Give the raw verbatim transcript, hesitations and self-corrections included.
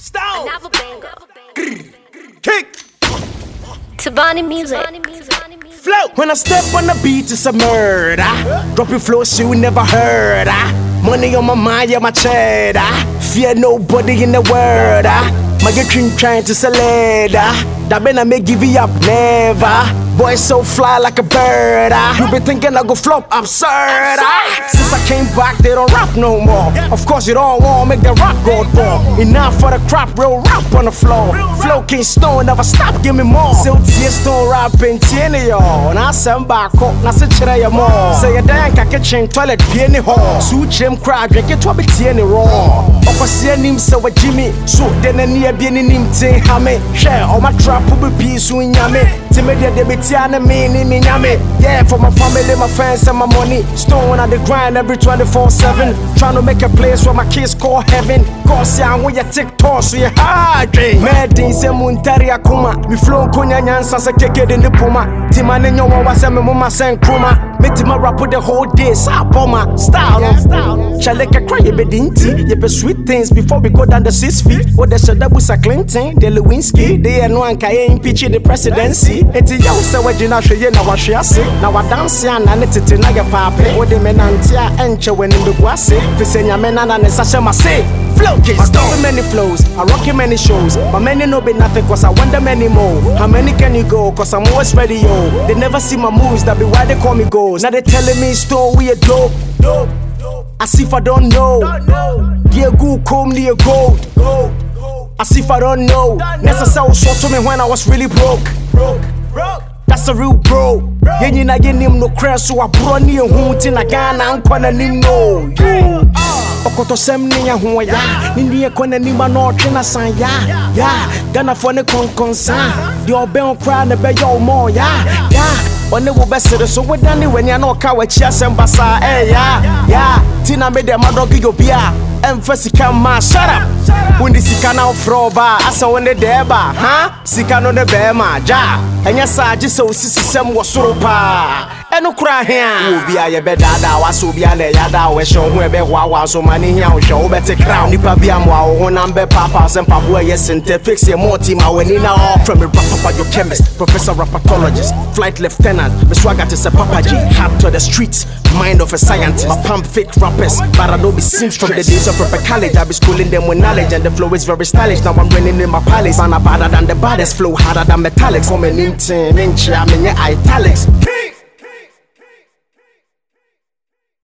Stone. Another banger. Kick. Tabani music. Flow. When I step on the beat, it's a murder. Dropping flows you never heard. Money on my mind, yeah, my cheddar. Fear nobody in the world. My get trying to salad. That man I may give you up, never. Boy so fly like a bird. You been thinking I go flop, absurd. Since I came back, they don't rap no more. Of course you don't want make the rock go down. Enough for the crap, real rap on the floor. Flow King Stone, never stop, give me more. Still tear stone rapping, tiene yo. Na send back up, na se chere ya more. Say ya dan ka kitchen toilet pieni hall. Su chem cry, drink it to be tiene raw. Okwasi nim se wa Jimmy, so den ani abi ni nim tin ha me. Share all my trap will be peace so nyame. Timedia de betiana me ni me nyame. Yeah, for my family, my friends and my money. Stone on the grind every twenty-four seven. Trying to make a place where my kids call heaven. Cause ya when you TikTok so you hard. Mad in se muntari akuma. Me flow konya nyansa se keke de puma. Timane nyo wa se me mama sen kruma. Me tima rap the whole day. Sa bomber style. Chaleka cry ye be dinty. Ye be sweet things before we go down the six feet. Oh the shada busa Clinton, the Lewinsky. They no anka ye impeach the presidency. Eti yo se wajina sheye na wahwe ase. Na wadanse ana ne tete na ye pape. O de menantia enche when in the guase. Fise nyame na na ne sashe mase. Flow King Stone. Many flows, I rock in many shows. But many know be nothing cause I wonder many more. How many can you go? Cause I'm always ready, yo. They never see my moves, that be why they call me goals. Now they telling me Stone, we a dope. As if I don't know. Dear good, come near gold. As if I don't know. Necessary short to me when I was really broke. That's a real bro. Yenny na yenim no crash so I brought near hunting again and kwana nim no. Okoto sem ni ya ho ya. Ni ni kwana nim na otwe san ya. Ya, Ghana for ne kon konsan. The oben cry na be yo more ya. Ya. One will best so we done when you know car with chess and basa. Eh, yeah, yeah. Tina made them dog yo beer. Emphasis come ma shut up. When the Sikana froba, I saw when the deba, huh? Sikano the bema, ja. And yes, I just so system was so pa. And no cry here. Will be a bed that was so be a yada, we show whoever was so many here, show better crown. Nipa Biamwa, one number papas and Papua, yes, and fix your more team. I went in all from the papa, your chemist, professor, rapatologist, flight lieutenant, Miss Swagat is a papa G, hard to the streets, mind of a scientist. My pump fake rappers, but I don't be seems from the days of proper college. I be schooling them with knowledge, and the flow is very stylish. Now I'm running in my palace, and I'm better than the baddest, flow harder than metallics. For me, Nintin, Ninja, I mean, yeah, italics.